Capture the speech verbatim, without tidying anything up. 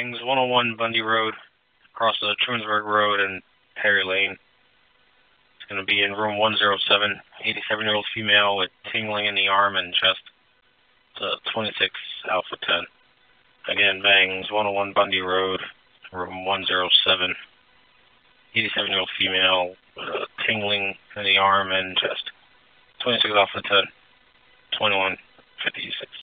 bangs, one oh one Bundy Road, across the Trumansburg Road and Perry Lane. It's going to be in room one oh seven, eighty-seven-year-old female with tingling in the arm and chest. It's a twenty-six Alpha ten. Again, bangs, one oh one Bundy Road, room one oh seven, eighty-seven-year-old female, uh, tingling in the arm and chest. twenty-six Alpha ten, twenty-one fifty-six.